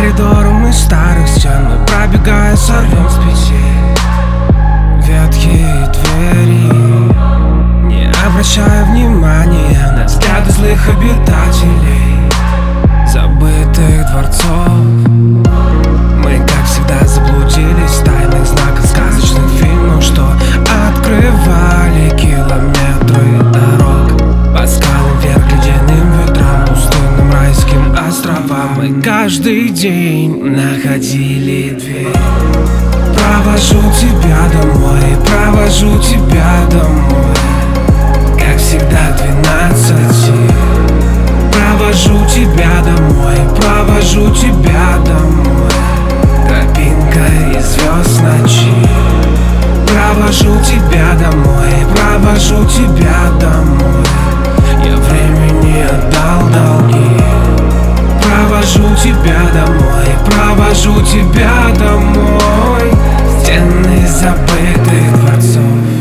коридорам из старых стен мы, пробегая, сорвем с петель ветхие двери, не обращая внимания на взгляды злых обитателей забытых дворцов. Мы, как всегда, заблудились в тайных знаках сказочных фильмов, что открывали километры дорог по скалам вверх, ледяным ветрам, пустынным райским островам. Мы каждый день находили дверь. Провожу тебя домой, провожу тебя домой, как всегда 12. Провожу тебя домой, провожу тебя домой, тропинка из звезд ночи. Провожу тебя домой, провожу тебя домой, я времени отдал долги. Провожу тебя домой, провожу тебя домой, стены забытых дворцов.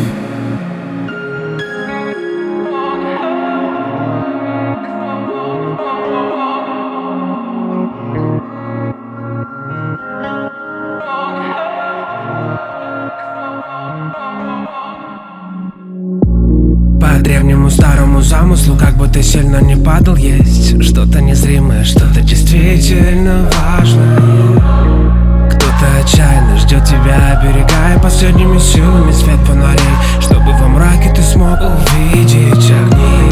По древнему старому замыслу, как бы ты сильно не падал, есть что-то незримое, что-то действительно важное. Кто-то отчаянно ждет тебя, оберегая последними силами свет фонарей, чтобы во мраке ты смог увидеть огни.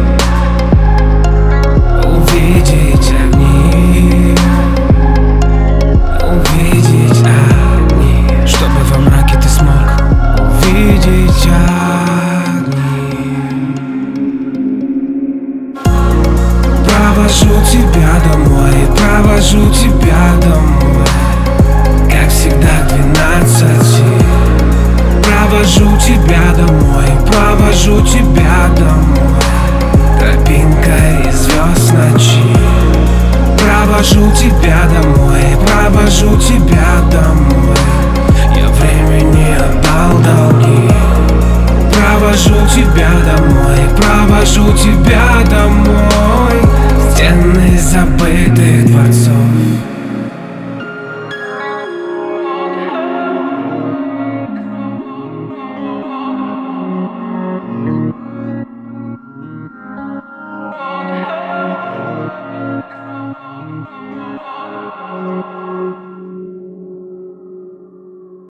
Увидеть огни. Увидеть огни. Чтобы во мраке ты смог увидеть огни. Провожу тебя домой, провожу тебя домой, как всегда 12. Провожу тебя домой, провожу тебя домой, тропинка из звезд